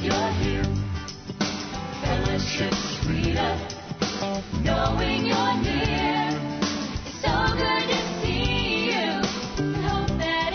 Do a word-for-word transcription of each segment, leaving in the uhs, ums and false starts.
you're here. Fellowship's freedom, knowing you're near. It's so good to see you. Hope that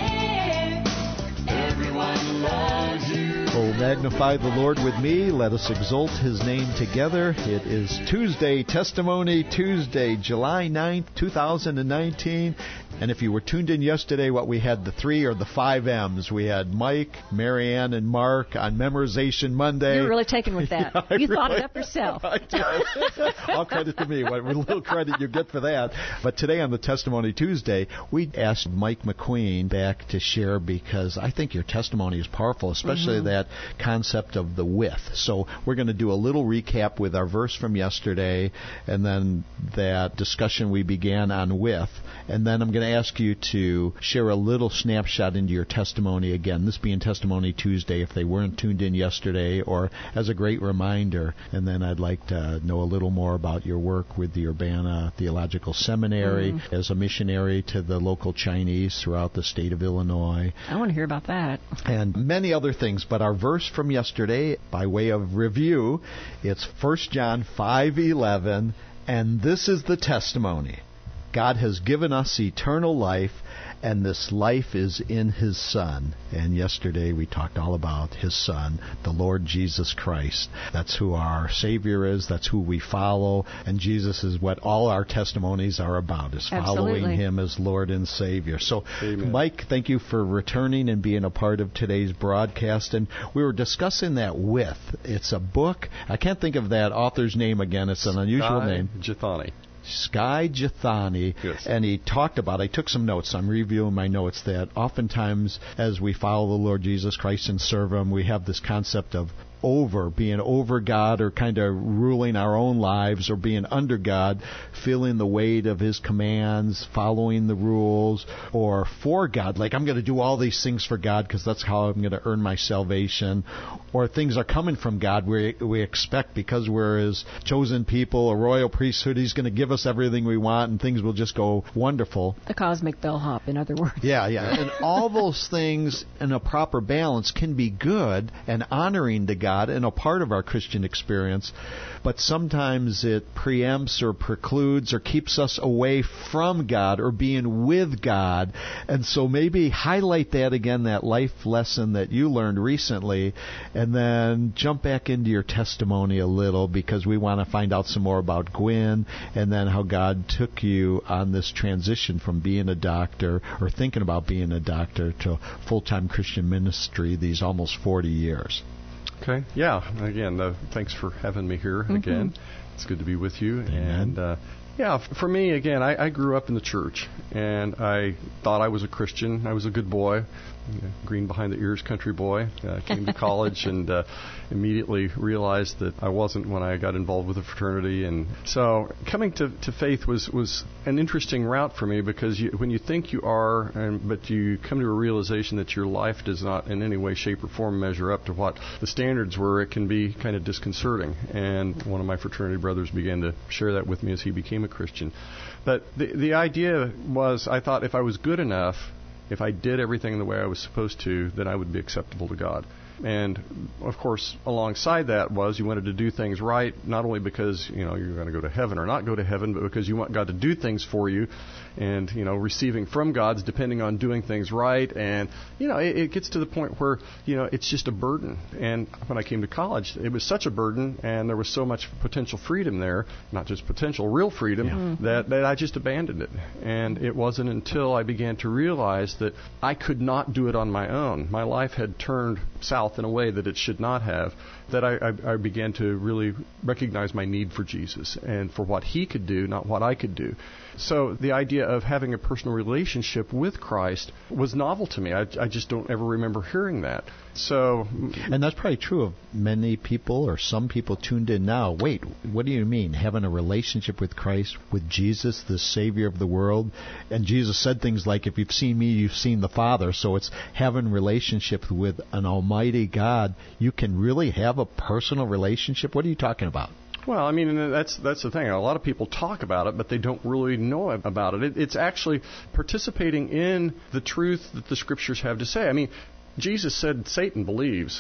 it's there. Everyone loves you. Oh, magnify the Lord with me. Let us exalt His name together. It is Tuesday, Testimony Tuesday, July ninth, two thousand nineteen. And if you were tuned in yesterday, what we had, the three or the five M's. We had Mike, Marianne, and Mark on Memorization Monday. You were really taken with that. Yeah, you really, thought it up yourself. I did. All credit to me. What little credit you get for that. But today on the Testimony Tuesday, we asked Mike McQueen back to share because I think your testimony is powerful, especially mm-hmm. that concept of the with. So we're going to do a little recap with our verse from yesterday and then that discussion we began on with. And then I'm going to ask you to share a little snapshot into your testimony again, this being Testimony Tuesday if they weren't tuned in yesterday, or as a great reminder. And then I'd like to know a little more about your work with the Urbana Theological Seminary mm. as a missionary to the local Chinese throughout the state of Illinois. I want to hear about that. And many other things. But our verse from yesterday, by way of review, it's First John five eleven, and this is the testimony. God has given us eternal life, and this life is in His Son. And yesterday we talked all about His Son, the Lord Jesus Christ. That's who our Savior is. That's who we follow. And Jesus is what all our testimonies are about, is following Absolutely. Him as Lord and Savior. So, Amen. Mike, thank you for returning and being a part of today's broadcast. And we were discussing that with. It's a book. I can't think of that author's name again. It's an unusual Skye name. Jethani. Skye Jethani, yes. And he talked about, I took some notes, I'm reviewing my notes, that oftentimes as we follow the Lord Jesus Christ and serve Him, we have this concept of over, being over God or kind of ruling our own lives, or being under God, feeling the weight of His commands, following the rules, or for God, like I'm going to do all these things for God because that's how I'm going to earn my salvation, or things are coming from God we, we expect because we're His chosen people, a royal priesthood, He's going to give us everything we want and things will just go wonderful. The cosmic bellhop, in other words. Yeah, yeah. And all those things in a proper balance can be good and honoring to God and a part of our Christian experience, but sometimes it preempts or precludes or keeps us away from God or being with God. And so maybe highlight that again, that life lesson that you learned recently, and then jump back into your testimony a little, because we want to find out some more about Gwen and then how God took you on this transition from being a doctor or thinking about being a doctor to full-time Christian ministry these almost forty years. Okay. Yeah. Again, uh, thanks for having me here mm-hmm. again. It's good to be with you. Amen. And uh, yeah, f- for me, again, I, I grew up in the church, and I thought I was a Christian. I was a good boy, green behind the ears country boy. I came to college and uh, immediately realized that I wasn't when I got involved with a fraternity. And so coming to, to faith was, was an interesting route for me, because you, when you think you are, and, but you come to a realization that your life does not in any way, shape, or form measure up to what the standards were, it can be kind of disconcerting. And one of my fraternity brothers began to share that with me as he became a Christian. But the, the idea was, I thought if I was good enough, if I did everything the way I was supposed to, then I would be acceptable to God. And, of course, alongside that was you wanted to do things right, not only because, you know, you're going to go to heaven or not go to heaven, but because you want God to do things for you. And, you know, receiving from God's depending on doing things right. And, you know, it, it gets to the point where, you know, it's just a burden. And when I came to college, it was such a burden, and there was so much potential freedom there, not just potential, real freedom, yeah. that, that I just abandoned it. And it wasn't until I began to realize that I could not do it on my own. My life had turned south in a way that it should not have, that I, I, I began to really recognize my need for Jesus and for what He could do, not what I could do. So the idea of having a personal relationship with Christ was novel to me. I, I just don't ever remember hearing that. So, and that's probably true of many people, or some people tuned in now. Wait, what do you mean, having a relationship with Christ, with Jesus, the Savior of the world? And Jesus said things like, if you've seen me, you've seen the Father. So it's having relationship with an almighty God. You can really have a personal relationship? What are you talking about? Well, I mean, that's that's the thing. A lot of people talk about it, but they don't really know about it. it. It's actually participating in the truth that the Scriptures have to say. I mean, Jesus said Satan believes.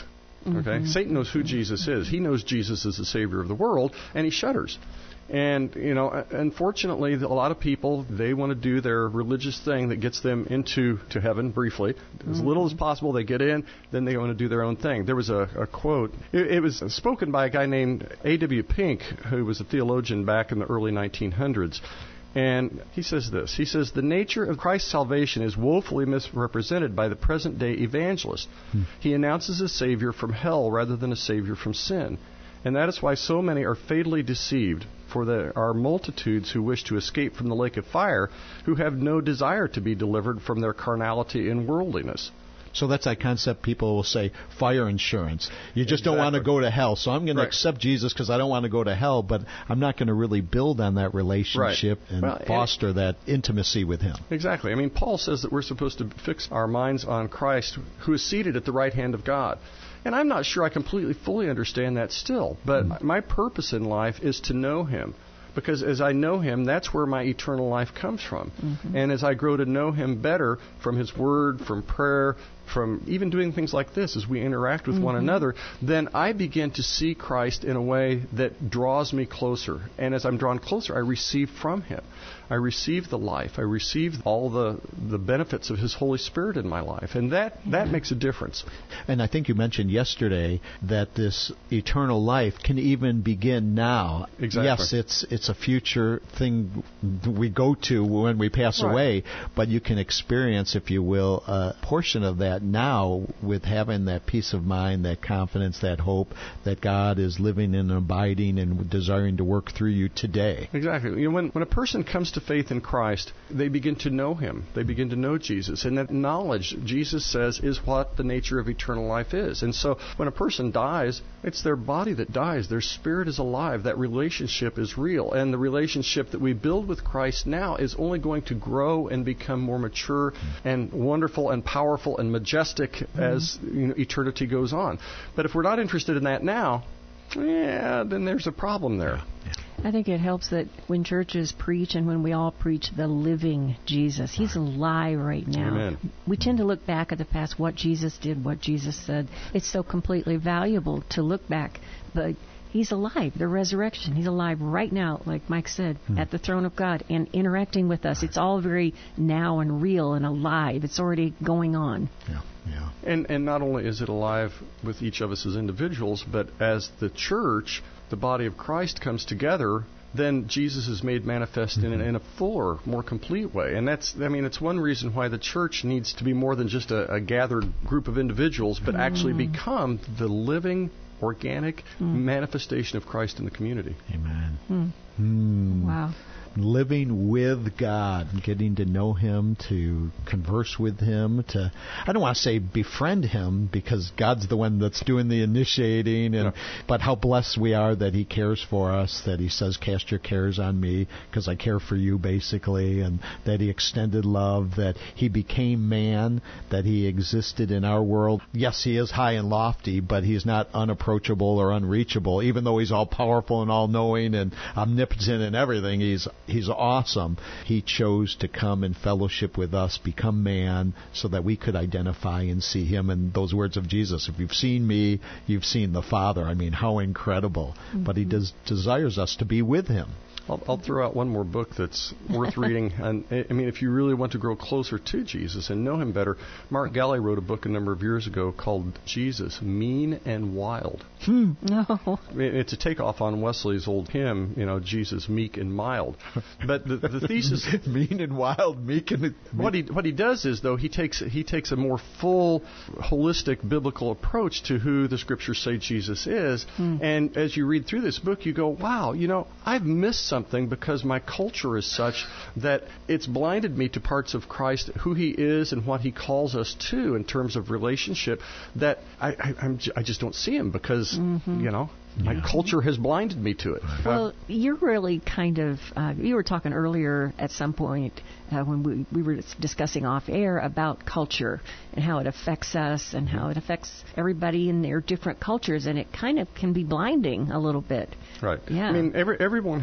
Okay? Satan knows who Jesus is. He knows Jesus is the Savior of the world, and he shudders. And, you know, unfortunately, a lot of people, they want to do their religious thing that gets them into to heaven briefly. As little as possible, they get in, then they want to do their own thing. There was a, a quote. It, it was spoken by a guy named A W Pink, who was a theologian back in the early nineteen hundreds. And he says this. He says, the nature of Christ's salvation is woefully misrepresented by the present-day evangelist. Hmm. He announces a Savior from hell rather than a Savior from sin. And that is why so many are fatally deceived, for there are multitudes who wish to escape from the lake of fire who have no desire to be delivered from their carnality and worldliness. So that's that concept people will say, fire insurance. You just Exactly. don't want to go to hell. So I'm going to Right. accept Jesus because I don't want to go to hell, but I'm not going to really build on that relationship Right. and Well, foster that intimacy with Him. Exactly. I mean, Paul says that we're supposed to fix our minds on Christ, who is seated at the right hand of God. And I'm not sure I completely fully understand that still. But mm. my purpose in life is to know Him. Because as I know Him, that's where my eternal life comes from. Mm-hmm. And as I grow to know Him better from His Word, from prayer, from even doing things like this as we interact with mm-hmm. one another, then I begin to see Christ in a way that draws me closer. And as I'm drawn closer, I receive from Him. I receive the life. I receive all the the benefits of His Holy Spirit in my life. And that, yeah. that makes a difference. And I think you mentioned yesterday that this eternal life can even begin now. Exactly. Yes, it's it's a future thing we go to when we pass right. away, but you can experience, if you will, a portion of that now with having that peace of mind, that confidence, that hope that God is living and abiding and desiring to work through you today. Exactly. You know, when, when a person comes to faith in Christ, they begin to know Him. They begin to know Jesus. And that knowledge, Jesus says, is what the nature of eternal life is. And so when a person dies, it's their body that dies. Their spirit is alive. That relationship is real. And the relationship that we build with Christ now is only going to grow and become more mature and wonderful and powerful and majestic mm-hmm. as you know, eternity goes on. But if we're not interested in that now, yeah, then there's a problem there. Yeah. I think it helps that when churches preach and when we all preach the living Jesus, He's alive right now. Amen. We tend to look back at the past, what Jesus did, what Jesus said. It's so completely valuable to look back, but He's alive, the resurrection. He's alive right now, like Mike said, hmm. at the throne of God and interacting with us. It's all very now and real and alive. It's already going on. Yeah. Yeah. And and not only is it alive with each of us as individuals, but as the church, the body of Christ comes together, then Jesus is made manifest mm-hmm. in, in a fuller, more complete way. And that's, I mean, it's one reason why the church needs to be more than just a, a gathered group of individuals, but mm. actually become the living, organic mm. manifestation of Christ in the community. Amen. Mm. Mm. Wow. Living with God, getting to know Him, to converse with Him, to, I don't want to say befriend Him, because God's the one that's doing the initiating, and yeah. but how blessed we are that He cares for us, that He says, cast your cares on me, because I care for you, basically, and that He extended love, that He became man, that He existed in our world. Yes, He is high and lofty, but He's not unapproachable or unreachable, even though He's all-powerful and all-knowing and omnipotent and everything. He's He's awesome. He chose to come and fellowship with us, become man, so that we could identify and see Him. And those words of Jesus, if you've seen me, you've seen the Father. I mean, how incredible. Mm-hmm. But He des- desires us to be with Him. I'll, I'll throw out one more book that's worth reading. And I mean, if you really want to grow closer to Jesus and know Him better, Mark Galli wrote a book a number of years ago called Jesus, Mean and Wild. Hmm. No. It's a takeoff on Wesley's old hymn, you know, Jesus, meek and mild. But the, the thesis, mean and wild, meek and what he what he does is though he takes he takes a more full, holistic biblical approach to who the Scriptures say Jesus is. Hmm. And as you read through this book, you go, wow, you know, I've missed something. Something because my culture is such that it's blinded me to parts of Christ, who He is and what He calls us to in terms of relationship, that I, I, I'm, I just don't see Him because, mm-hmm. you know, my yeah. culture has blinded me to it. Well, you're really kind of, uh, you were talking earlier at some point uh, when we, we were discussing off air about culture and how it affects us and how it affects everybody in their different cultures, and it kind of can be blinding a little bit. Right. Yeah. I mean, every, everyone has a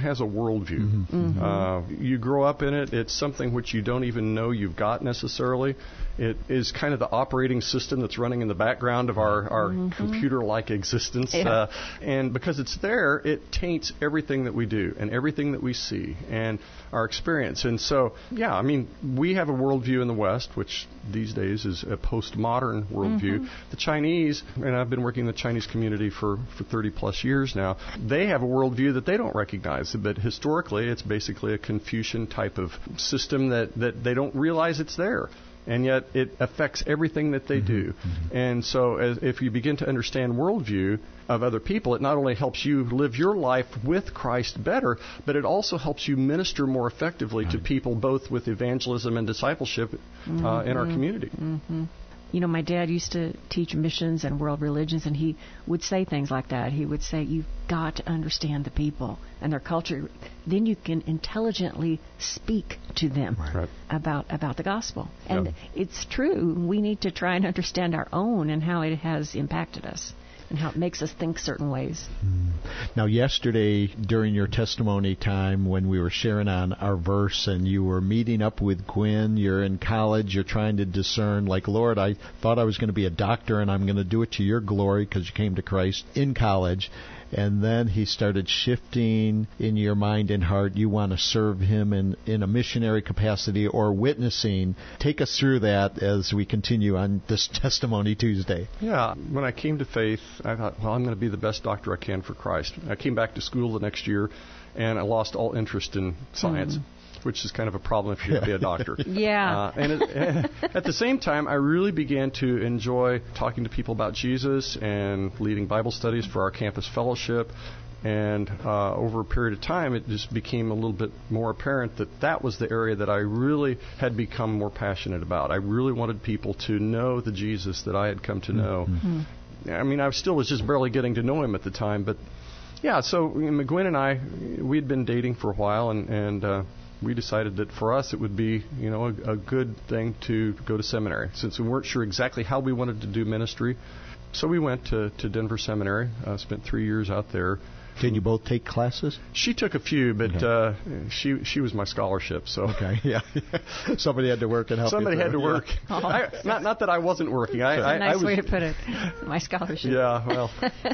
worldview. Mm-hmm. Uh, you grow up in it. It's something which you don't even know you've got necessarily. It is kind of the operating system that's running in the background of our, our Mm-hmm. computer-like existence. Yeah. Uh, and because it's there, it taints everything that we do and everything that we see and our experience. And so, yeah, I mean, we have a worldview in the West, which these days is a postmodern worldview. Mm-hmm. The Chinese, and I've been working in the Chinese community for, for thirty plus years now, they have a worldview that they don't recognize. But historically, it's basically a Confucian type of system that, that they don't realize it's there. And yet it affects everything that they do. Mm-hmm. And so as, if you begin to understand worldview of other people, it not only helps you live your life with Christ better, but it also helps you minister more effectively right. to people, both with evangelism and discipleship mm-hmm. uh, in our community. Mm-hmm. You know, my dad used to teach missions and world religions, and he would say things like that. He would say, you've got to understand the people and their culture. Then you can intelligently speak to them right. about about the gospel. And yep. it's true. We need to try and understand our own and how it has impacted us and how it makes us think certain ways. Now, yesterday, during your testimony time, when we were sharing on our verse and you were meeting up with Gwen, you're in college, you're trying to discern, like, Lord, I thought I was going to be a doctor and I'm going to do it to your glory because you came to Christ in college. And then he started shifting in your mind and heart. You want to serve him in, in a missionary capacity or witnessing. Take us through that as we continue on this Testimony Tuesday. Yeah. When I came to faith, I thought, well, I'm going to be the best doctor I can for Christ. I came back to school the next year, and I lost all interest in science. Mm. Which is kind of a problem if you're going to be a doctor. Yeah. Uh, and it, at the same time, I really began to enjoy talking to people about Jesus and leading Bible studies for our campus fellowship. And uh, over a period of time, it just became a little bit more apparent that that was the area that I really had become more passionate about. I really wanted people to know the Jesus that I had come to know. Mm-hmm. I mean, I still was just barely getting to know him at the time. But, yeah, so McGuinn and I, we'd been dating for a while, and... and uh, we decided that for us it would be, you know, a, a good thing to go to seminary, since we weren't sure exactly how we wanted to do ministry. So we went to, to Denver Seminary, uh, spent three years out there. Did you both take classes? She took a few, but okay. uh, she she was my scholarship. So okay, yeah, somebody had to work and help. Somebody you had to work. Yeah. I, not not that I wasn't working. I, That's I, a nice I was, way to put it. My scholarship. Yeah, well,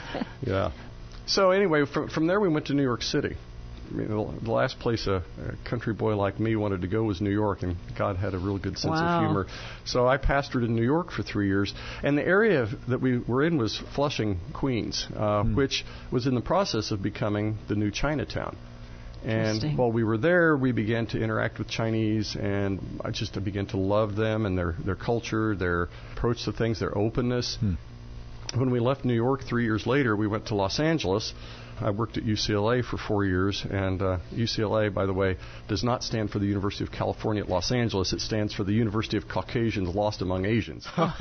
yeah. So anyway, from from there we went to New York City. I mean, the last place a, a country boy like me wanted to go was New York, and God had a real good sense wow. of humor. So I pastored in New York for three years, and the area that we were in was Flushing, Queens, uh, mm. which was in the process of becoming the new Chinatown. And while we were there, we began to interact with Chinese, and I just began to love them and their, their culture, their approach to things, their openness. Mm. When we left New York three years later, we went to Los Angeles. I worked at U C L A for four years, and uh, U C L A, by the way, does not stand for the University of California at Los Angeles. It stands for the University of Caucasians Lost Among Asians. Oh,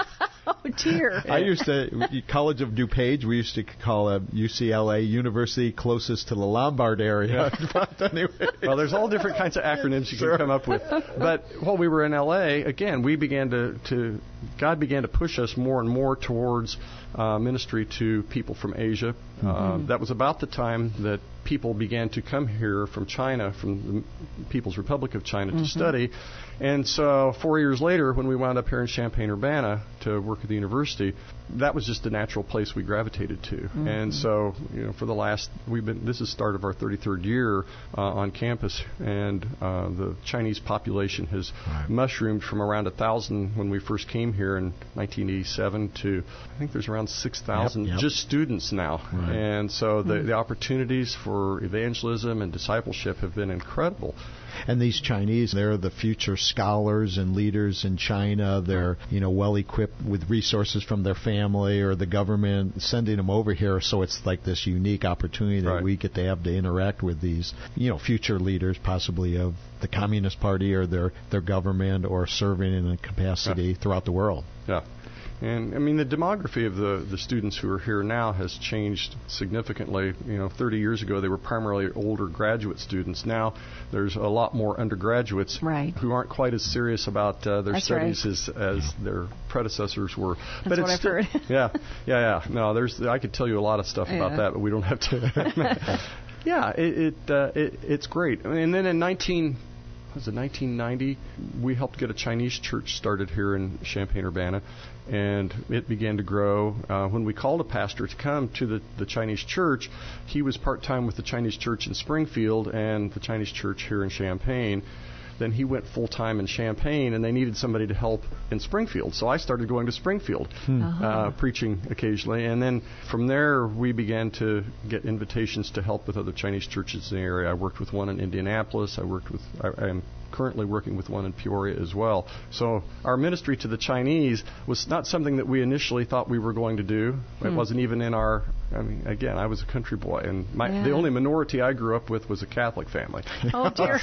dear. I used to, College of DuPage, we used to call it U C L A University closest to the Lombard area. Yeah. Anyway. Well, there's all different kinds of acronyms you sure. can come up with. But while we were in L A, again, we began to, to God began to push us more and more towards uh, ministry to people from Asia. Mm-hmm. Uh, that was about the time that people began to come here from China, from the People's Republic of China, mm-hmm. to study. And so four years later, when we wound up here in Champaign-Urbana to work at the university, that was just the natural place we gravitated to. Mm-hmm. And so, you know, for the last, we've been, this is the start of our thirty-third year uh, on campus, and uh, the Chinese population has right. mushroomed from around one thousand when we first came here in nineteen eighty-seven to, I think there's around six thousand yep, yep. just students now. Right. And so the, mm-hmm. the opportunities for evangelism and discipleship have been incredible. And these Chinese, they're the future scholars and leaders in China. They're, you know, well equipped with resources from their family or the government sending them over here. So it's like this unique opportunity that right. we get to have to interact with these, you know, future leaders, possibly of the Communist Party or their, their government, or serving in a capacity yeah. throughout the world. Yeah. And, I mean, the demography of the, the students who are here now has changed significantly. You know, thirty years ago, they were primarily older graduate students. Now there's a lot more undergraduates right. who aren't quite as serious about uh, their That's studies right. as, as their predecessors were. That's but what it's I've still, heard. yeah, yeah, yeah. No, there's. I could tell you a lot of stuff yeah. about that, but we don't have to. Yeah, it, it, uh, it it's great. And then in nineteen was it nineteen ninety, we helped get a Chinese church started here in Champaign-Urbana, and it began to grow. Uh, when we called a pastor to come to the, the Chinese church, he was part-time with the Chinese church in Springfield and the Chinese church here in Champaign. Then he went full-time in Champaign, and they needed somebody to help in Springfield. So I started going to Springfield, Hmm. Uh-huh. uh, preaching occasionally. And then from there, we began to get invitations to help with other Chinese churches in the area. I worked with one in Indianapolis. I worked with, I, I am currently working with one in Peoria as well. So our ministry to the Chinese was not something that we initially thought we were going to do. It Hmm. wasn't even in our, I mean, again, I was a country boy, and my, Yeah. the only minority I grew up with was a Catholic family. Oh, dear.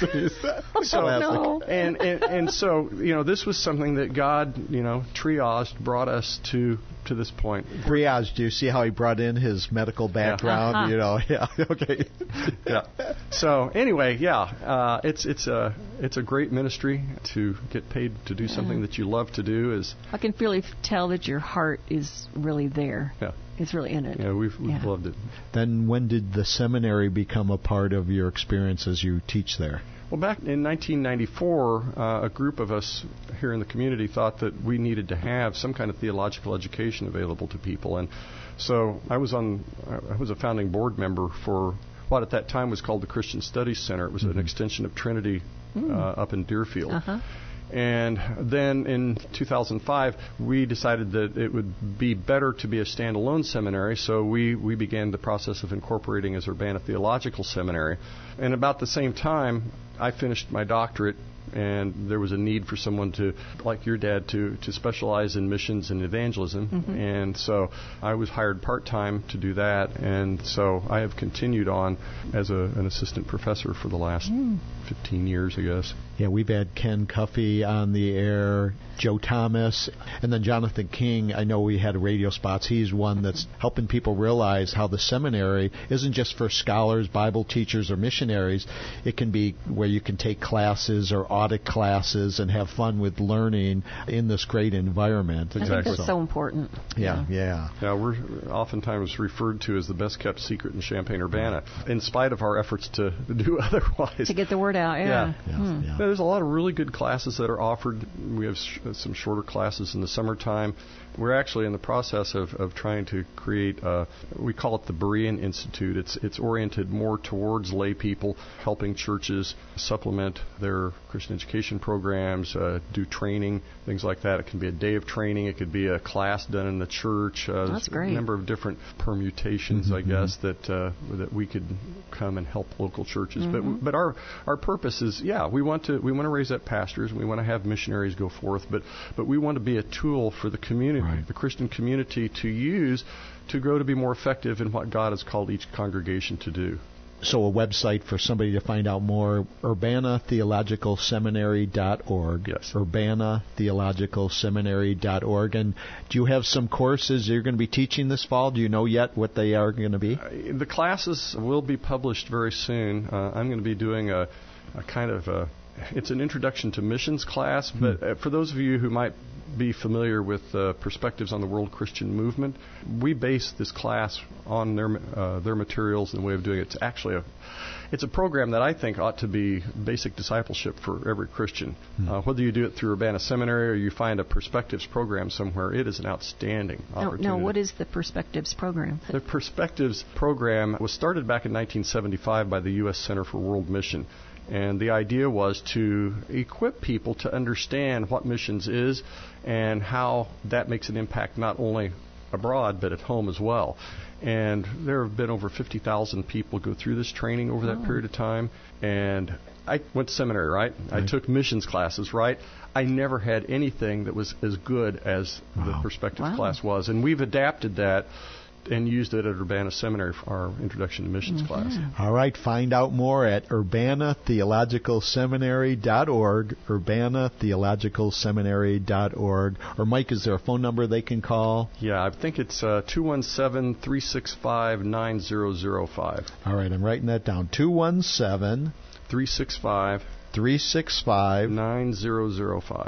So, Oh, no. and, and and so, you know, this was something that God, you know, triaged, brought us to to this point. Triage, do you see how he brought in his medical background? Uh-huh. You know, yeah, okay. Yeah. So anyway, yeah, uh, it's it's a it's a great ministry to get paid to do something that you love to do. Is I can really tell that your heart is really there. yeah, It's really in it. yeah, we've we've Yeah. loved it. Then when did the seminary become a part of your experience as you teach there? Well, back in nineteen ninety-four, uh, a group of us here in the community thought that we needed to have some kind of theological education available to people, and so I was on. I was a founding board member for what at that time was called the Christian Studies Center. It was an extension of Trinity uh, up in Deerfield. Uh-huh. And then in two thousand five, we decided that it would be better to be a standalone seminary, so we, we began the process of incorporating as Urbana Theological Seminary. And about the same time, I finished my doctorate, and there was a need for someone to, like your dad, to, to specialize in missions and evangelism. Mm-hmm. And so I was hired part-time to do that, and so I have continued on as a, an assistant professor for the last Mm. fifteen years, I guess. Yeah, we've had Ken Cuffey on the air, Joe Thomas, and then Jonathan King. I know we had radio spots. He's one that's helping people realize how the seminary isn't just for scholars, Bible teachers, or missionaries. It can be where you can take classes or audit classes and have fun with learning in this great environment. I think Exactly. that's so important. Yeah, yeah. Yeah, we're oftentimes referred to as the best-kept secret in Champaign-Urbana, in spite of our efforts to do otherwise. To get the word out, yeah. Yeah. Yeah, Hmm. yeah. There's a lot of really good classes that are offered. We have sh- some shorter classes in the summertime. We're actually in the process of, of trying to create, uh, we call it the Berean Institute. It's it's oriented more towards lay people, helping churches supplement their Christian education programs, uh, do training, things like that. It can be a day of training. It could be a class done in the church. Uh, That's there's great. A number of different permutations, Mhm, I guess, that uh, that we could come and help local churches. Mhm. But but our our purpose is, yeah, we want to we want to raise up pastors. We want to have missionaries go forth, but but we want to be a tool for the community, Right. the Christian community, to use to grow to be more effective in what God has called each congregation to do. So a website for somebody to find out more, urbana theological seminary dot org. Yes. urbana theological seminary dot org. And do you have some courses you're going to be teaching this fall? Do you know yet what they are going to be? Uh, The classes will be published very soon. Uh, I'm going to be doing a, a kind of a, it's an introduction to missions class, but uh, for those of you who might be familiar with uh, perspectives on the world Christian movement, we base this class on their uh, their materials and the way of doing it. It's actually a it's a program that I think ought to be basic discipleship for every Christian. Uh, whether you do it through Urbana Seminary or you find a Perspectives program somewhere, it is an outstanding No, opportunity. no, what is the Perspectives program? The Perspectives program was started back in nineteen seventy-five by the U S Center for World Mission. And the idea was to equip people to understand what missions is and how that makes an impact not only abroad but at home as well. And there have been over fifty thousand people go through this training over that Oh. period of time. And I went to seminary, right? I Right. took missions classes, right? I never had anything that was as good as the Wow. Perspectives Wow. class was. And we've adapted that and used it at Urbana Seminary for our Introduction to Missions class. All right, find out more at urbana theological seminary dot org, urbana theological seminary dot org. Or, Mike, is there a phone number they can call? Yeah, I think it's uh, two one seven, three six five, nine zero zero five. All right, I'm writing that down. two one seven, three six five, three six five, nine zero zero five.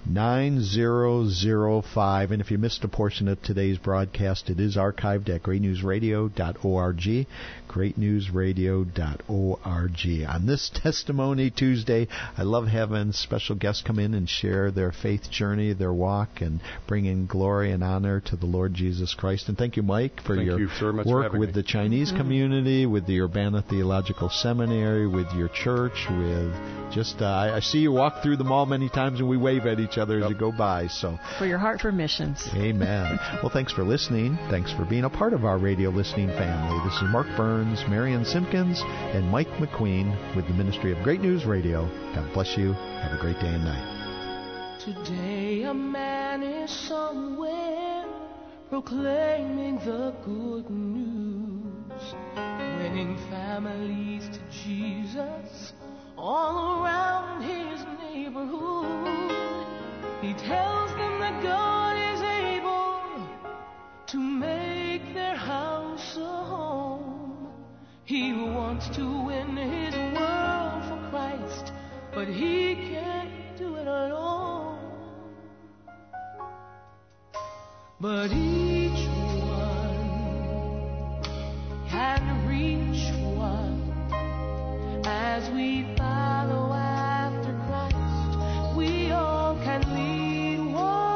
nine zero zero five. And if you missed a portion of today's broadcast, it is archived at great news radio dot org, great news radio dot org. On this Testimony Tuesday, I love having special guests come in and share their faith journey, their walk, and bring in glory and honor to the Lord Jesus Christ. And thank you, Mike, for Thank your you so much for work having with me. the Chinese Mm-hmm. community, with the Urbana Theological Seminary, with your church, with just, uh, I I see you walk through the mall many times and we wave at each other as Yep. you go by. So, For your heart for missions. amen. Well, thanks for listening. Thanks for being a part of our radio listening family. This is Mark Burns, Marion Simpkins, and Mike McQueen with the Ministry of Great News Radio. God bless you. Have a great day and night. Today a man is somewhere proclaiming the good news, winning families to Jesus all around his neighborhood. He tells them that God is able to make their house a home. He wants to win his world for Christ, but he can't do it alone. But each one can reach one. As we follow after Christ, we all can lead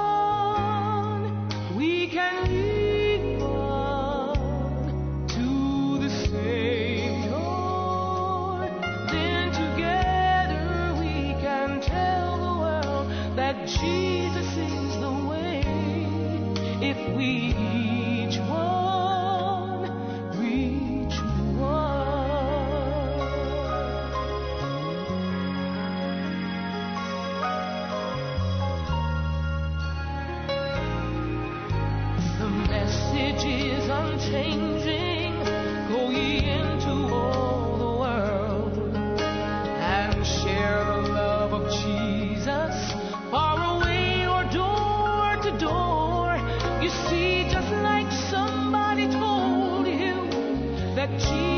one. We can lead one to the Savior. Then together we can tell the world that Jesus is the way. If we each one reach one. The message is unchanging. Go ye into all the world and share the love of Jesus, far away or door to door. You see, just like somebody told you that Jesus